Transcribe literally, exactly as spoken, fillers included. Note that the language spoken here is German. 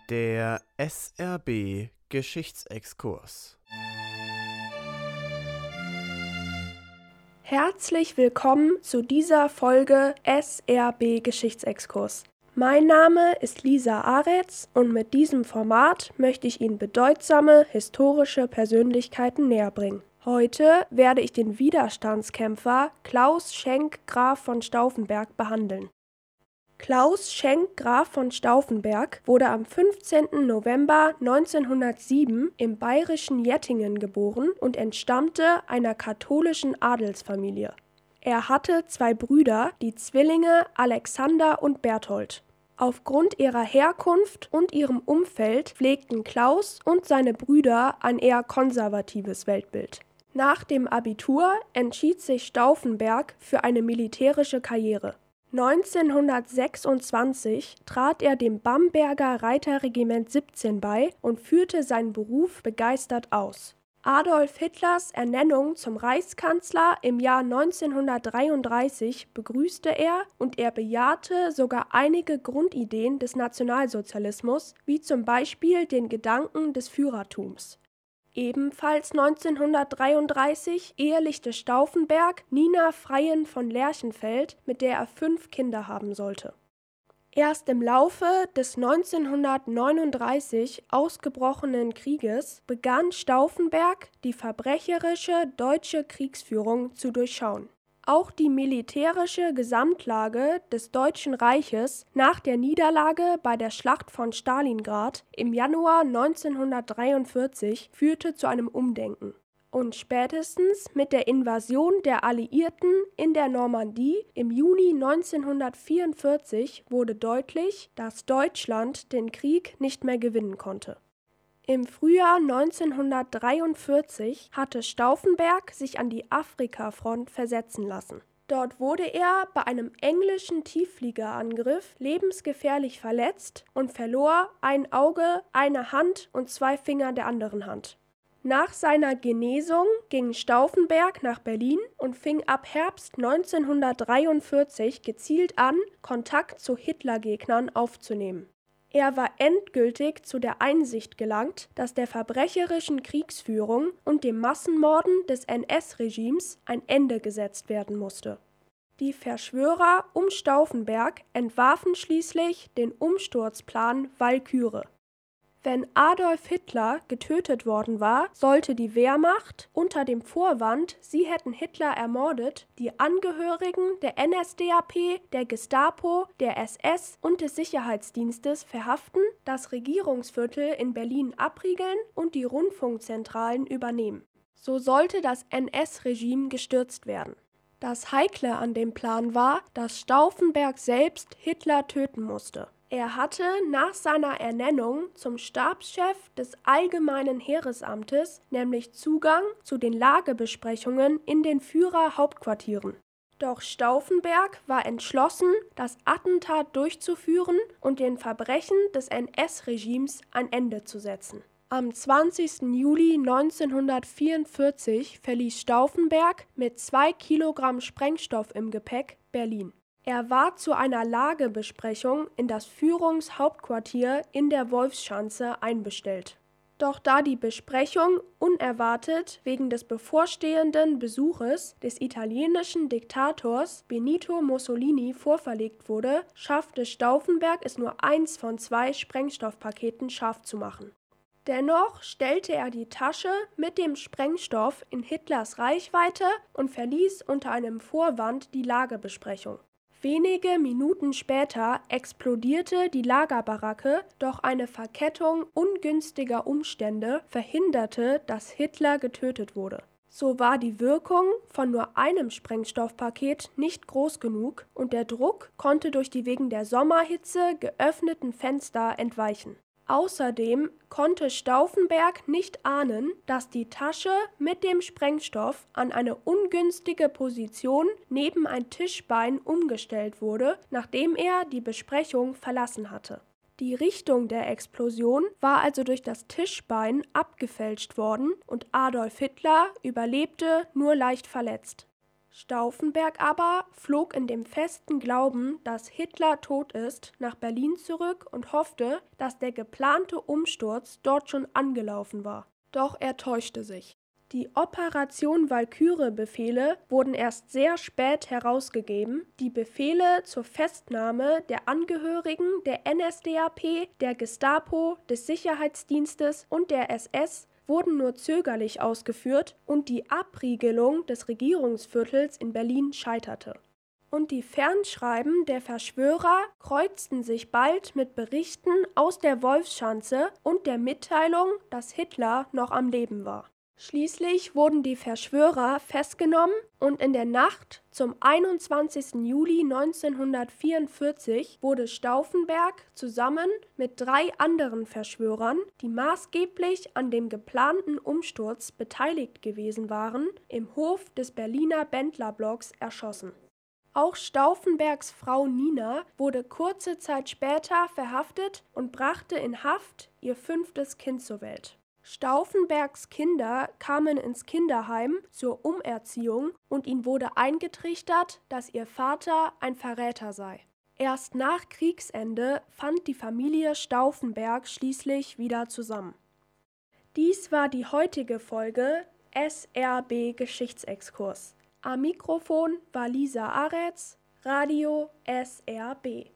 Der S R B Geschichtsexkurs. Herzlich willkommen zu dieser Folge S R B Geschichtsexkurs. Mein Name ist Lisa Aretz und mit diesem Format möchte ich Ihnen bedeutsame historische Persönlichkeiten näherbringen. Heute werde ich den Widerstandskämpfer Klaus Schenk Graf von Stauffenberg behandeln. Klaus Schenk Graf von Stauffenberg wurde am fünfzehnten November neunzehnhundertsieben im bayerischen Jettingen geboren und entstammte einer katholischen Adelsfamilie. Er hatte zwei Brüder, die Zwillinge Alexander und Berthold. Aufgrund ihrer Herkunft und ihrem Umfeld pflegten Klaus und seine Brüder ein eher konservatives Weltbild. Nach dem Abitur entschied sich Stauffenberg für eine militärische Karriere. neunzehnhundertsechsundzwanzig trat er dem Bamberger Reiterregiment siebzehn bei und führte seinen Beruf begeistert aus. Adolf Hitlers Ernennung zum Reichskanzler im Jahr neunzehnhundertdreiunddreißig begrüßte er und er bejahte sogar einige Grundideen des Nationalsozialismus, wie zum Beispiel den Gedanken des Führertums. Ebenfalls neunzehnhundertdreiunddreißig ehelichte Stauffenberg Nina Freien von Lerchenfeld, mit der er fünf Kinder haben sollte. Erst im Laufe des neunzehnhundertneununddreißig ausgebrochenen Krieges begann Stauffenberg, die verbrecherische deutsche Kriegsführung zu durchschauen. Auch die militärische Gesamtlage des Deutschen Reiches nach der Niederlage bei der Schlacht von Stalingrad im Januar neunzehnhundertdreiundvierzig führte zu einem Umdenken. Und spätestens mit der Invasion der Alliierten in der Normandie im Juni neunzehnhundertvierundvierzig wurde deutlich, dass Deutschland den Krieg nicht mehr gewinnen konnte. Im Frühjahr neunzehnhundertdreiundvierzig hatte Stauffenberg sich an die Afrikafront versetzen lassen. Dort wurde er bei einem englischen Tieffliegerangriff lebensgefährlich verletzt und verlor ein Auge, eine Hand und zwei Finger der anderen Hand. Nach seiner Genesung ging Stauffenberg nach Berlin und fing ab Herbst neunzehnhundertdreiundvierzig gezielt an, Kontakt zu Hitlergegnern aufzunehmen. Er war endgültig zu der Einsicht gelangt, dass der verbrecherischen Kriegsführung und dem Massenmorden des N S-Regimes ein Ende gesetzt werden musste. Die Verschwörer um Stauffenberg entwarfen schließlich den Umsturzplan Walküre. Wenn Adolf Hitler getötet worden war, sollte die Wehrmacht unter dem Vorwand, sie hätten Hitler ermordet, die Angehörigen der N S D A P, der Gestapo, der S S und des Sicherheitsdienstes verhaften, das Regierungsviertel in Berlin abriegeln und die Rundfunkzentralen übernehmen. So sollte das N S-Regime gestürzt werden. Das Heikle an dem Plan war, dass Stauffenberg selbst Hitler töten musste. Er hatte nach seiner Ernennung zum Stabschef des Allgemeinen Heeresamtes nämlich Zugang zu den Lagebesprechungen in den Führerhauptquartieren. Doch Stauffenberg war entschlossen, das Attentat durchzuführen und den Verbrechen des N S-Regimes ein Ende zu setzen. Am zwanzigsten Juli neunzehnhundertvierundvierzig verließ Stauffenberg mit zwei Kilogramm Sprengstoff im Gepäck Berlin. Er war zu einer Lagebesprechung in das Führungshauptquartier in der Wolfschanze einbestellt. Doch da die Besprechung unerwartet wegen des bevorstehenden Besuches des italienischen Diktators Benito Mussolini vorverlegt wurde, schaffte Stauffenberg es nur eins von zwei Sprengstoffpaketen scharf zu machen. Dennoch stellte er die Tasche mit dem Sprengstoff in Hitlers Reichweite und verließ unter einem Vorwand die Lagebesprechung. Wenige Minuten später explodierte die Lagerbaracke, doch eine Verkettung ungünstiger Umstände verhinderte, dass Hitler getötet wurde. So war die Wirkung von nur einem Sprengstoffpaket nicht groß genug und der Druck konnte durch die wegen der Sommerhitze geöffneten Fenster entweichen. Außerdem konnte Stauffenberg nicht ahnen, dass die Tasche mit dem Sprengstoff an eine ungünstige Position neben ein Tischbein umgestellt wurde, nachdem er die Besprechung verlassen hatte. Die Richtung der Explosion war also durch das Tischbein abgefälscht worden und Adolf Hitler überlebte nur leicht verletzt. Stauffenberg aber flog in dem festen Glauben, dass Hitler tot ist, nach Berlin zurück und hoffte, dass der geplante Umsturz dort schon angelaufen war. Doch er täuschte sich. Die Operation Walküre-Befehle wurden erst sehr spät herausgegeben. Die Befehle zur Festnahme der Angehörigen der N S D A P, der Gestapo, des Sicherheitsdienstes und der S S wurden nur zögerlich ausgeführt und die Abriegelung des Regierungsviertels in Berlin scheiterte. Und die Fernschreiben der Verschwörer kreuzten sich bald mit Berichten aus der Wolfschanze und der Mitteilung, dass Hitler noch am Leben war. Schließlich wurden die Verschwörer festgenommen und in der Nacht zum einundzwanzigsten Juli neunzehnhundertvierundvierzig wurde Stauffenberg zusammen mit drei anderen Verschwörern, die maßgeblich an dem geplanten Umsturz beteiligt gewesen waren, im Hof des Berliner Bendlerblocks erschossen. Auch Stauffenbergs Frau Nina wurde kurze Zeit später verhaftet und brachte in Haft ihr fünftes Kind zur Welt. Stauffenbergs Kinder kamen ins Kinderheim zur Umerziehung und ihnen wurde eingetrichtert, dass ihr Vater ein Verräter sei. Erst nach Kriegsende fand die Familie Stauffenberg schließlich wieder zusammen. Dies war die heutige Folge S R B Geschichtsexkurs. Am Mikrofon war Lisa Aretz, Radio S R B.